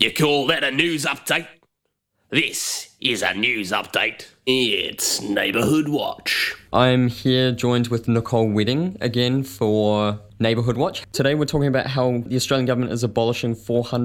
You call that a news update? This is a news update. It's Neighbourhood Watch. I'm here joined with Nicole Wedding again for Neighbourhood Watch. Today we're talking about how the Australian government is abolishing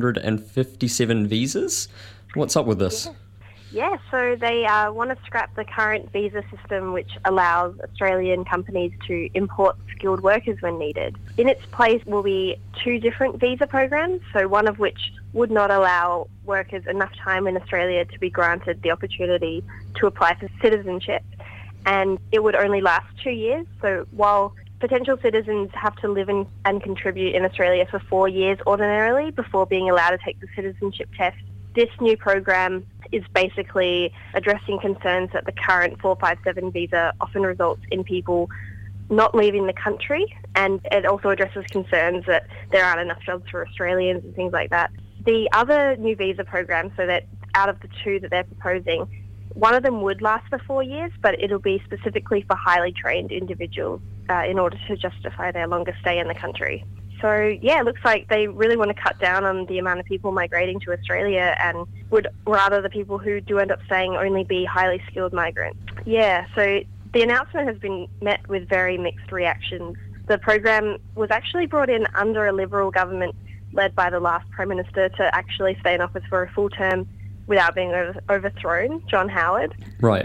457 visas. What's up with this? Yeah, so they want to scrap the current visa system which allows Australian companies to import skilled workers when needed. In its place will be two different visa programs, so one of which would not allow workers enough time in Australia to be granted the opportunity to apply for citizenship, and it would only last 2 years. So while potential citizens have to live in and contribute in Australia for 4 years ordinarily before being allowed to take the citizenship test, this new program is basically addressing concerns that the current 457 visa often results in people not leaving the country, and it also addresses concerns that there aren't enough jobs for Australians and things like that. The other new visa program, so that out of the two that they're proposing, one of them would last for 4 years, but it'll be specifically for highly trained individuals in order to justify their longer stay in the country. So, yeah, it looks like they really want to cut down on the amount of people migrating to Australia and would rather the people who do end up staying only be highly skilled migrants. Yeah, so the announcement has been met with very mixed reactions. The program was actually brought in under a Liberal government led by the last Prime Minister to actually stay in office for a full term without being overthrown, John Howard. Right.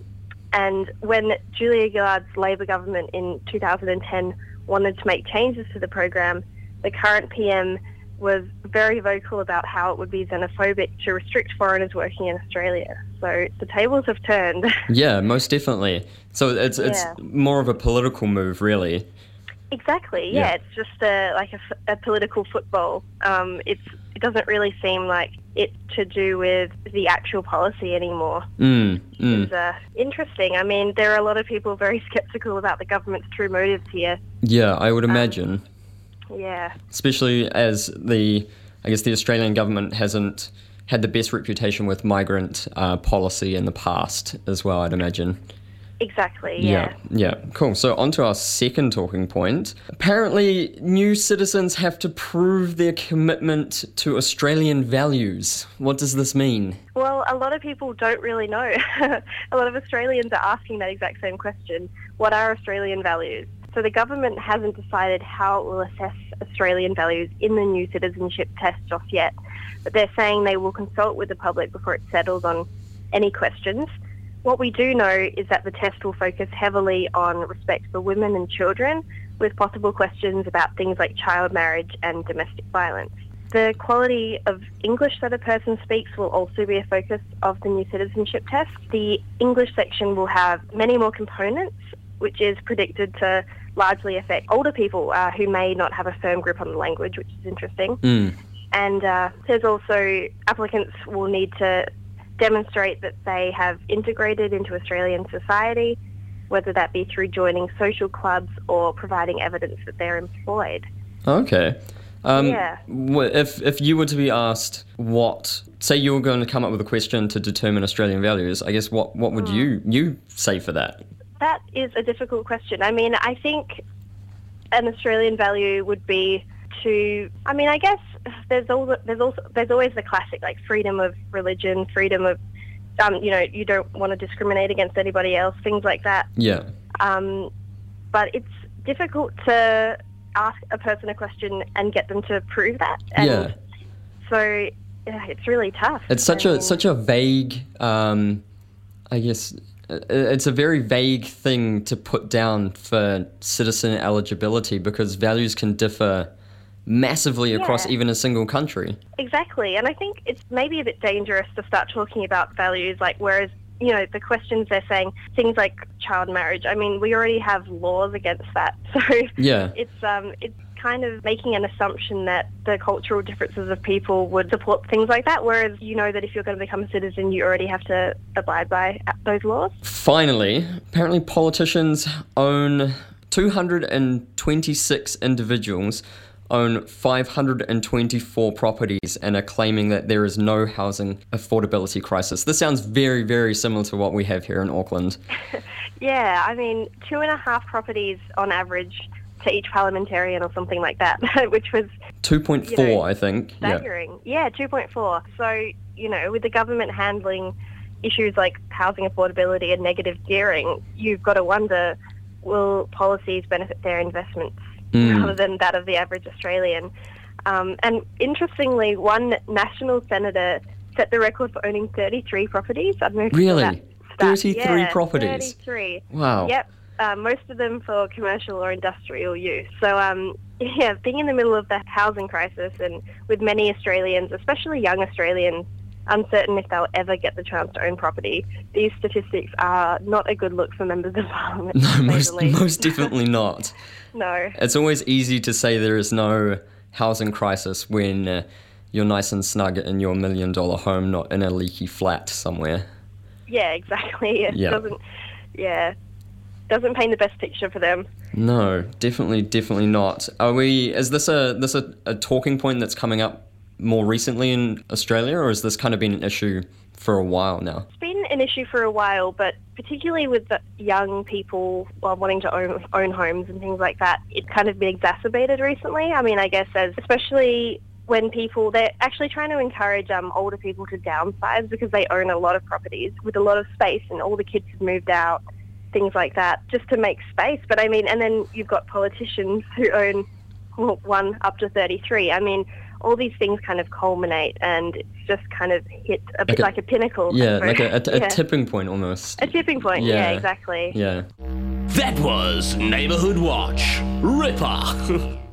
And when Julia Gillard's Labor government in 2010 wanted to make changes to the program, the current PM was very vocal about how it would be xenophobic to restrict foreigners working in Australia. So the tables have turned. Yeah, most definitely. So it's more of a political move, really. Exactly, yeah. It's just a political football. It doesn't really seem like it to do with the actual policy anymore. It's interesting. I mean, there are a lot of people very sceptical about the government's true motives here. Yeah, I would imagine. Yeah. Especially as the Australian government hasn't had the best reputation with migrant policy in the past as well, I'd imagine. Exactly, yeah. Yeah, cool. So on to our second talking point. Apparently, new citizens have to prove their commitment to Australian values. What does this mean? Well, a lot of people don't really know. A lot of Australians are asking that exact same question. What are Australian values? So the government hasn't decided how it will assess Australian values in the new citizenship test just yet, but they're saying they will consult with the public before it settles on any questions. What we do know is that the test will focus heavily on respect for women and children, with possible questions about things like child marriage and domestic violence. The quality of English that a person speaks will also be a focus of the new citizenship test. The English section will have many more components, which is predicted to largely affect older people who may not have a firm grip on the language, which is interesting. And there's also applicants will need to demonstrate that they have integrated into Australian society, whether that be through joining social clubs or providing evidence that they're employed. Okay. If you were to be asked say you were going to come up with a question to determine Australian values, I guess what would you say for that? That is a difficult question. I mean, I think an Australian value would be I guess there's always the classic, like freedom of religion, freedom of, you don't want to discriminate against anybody else, things like that. Yeah. But it's difficult to ask a person a question and get them to prove that. And so it's really tough. It's such a vague, I guess. It's a very vague thing to put down for citizen eligibility because values can differ massively across even a single country. Exactly, and I think it's maybe a bit dangerous to start talking about values, whereas, the questions they're saying, things like child marriage, I mean, we already have laws against that, so it's kind of making an assumption that the cultural differences of people would support things like that, whereas you know that if you're going to become a citizen, you already have to abide by those laws. Finally, apparently politicians own 226 individuals own 524 properties and are claiming that there is no housing affordability crisis. This sounds very, very similar to what we have here in Auckland. Yeah, I mean, 2.5 properties on average to each parliamentarian or something like that, which was 2.4, I think. Staggering. Yeah, 2.4. So, with the government handling issues like housing affordability and negative gearing, you've got to wonder, will policies benefit their investments rather than that of the average Australian? And interestingly, one national senator set the record for owning 33 properties. I don't know if you saw that Really? stat. 33 properties? 33. Wow. Yep. Most of them for commercial or industrial use. So, being in the middle of the housing crisis and with many Australians, especially young Australians, uncertain if they'll ever get the chance to own property, these statistics are not a good look for members of parliament. No, most definitely not. No. It's always easy to say there is no housing crisis when you're nice and snug in your $1 million home, not in a leaky flat somewhere. Yeah, exactly. It doesn't paint the best picture for them. No, definitely not. Is this a talking point that's coming up more recently in Australia, or has this kind of been an issue for a while now? It's been an issue for a while, but particularly with the young people wanting to own homes and things like that, it's kind of been exacerbated recently. I mean, I guess especially when they're actually trying to encourage older people to downsize because they own a lot of properties with a lot of space and all the kids have moved out, things like that, just to make space. But I mean, and then you've got politicians who own one up to 33. I mean, all these things kind of culminate and it's just kind of hit a bit like a pinnacle. Yeah, like a tipping point almost. A tipping point, yeah exactly. Yeah. That was Neighbourhood Watch. Ripper.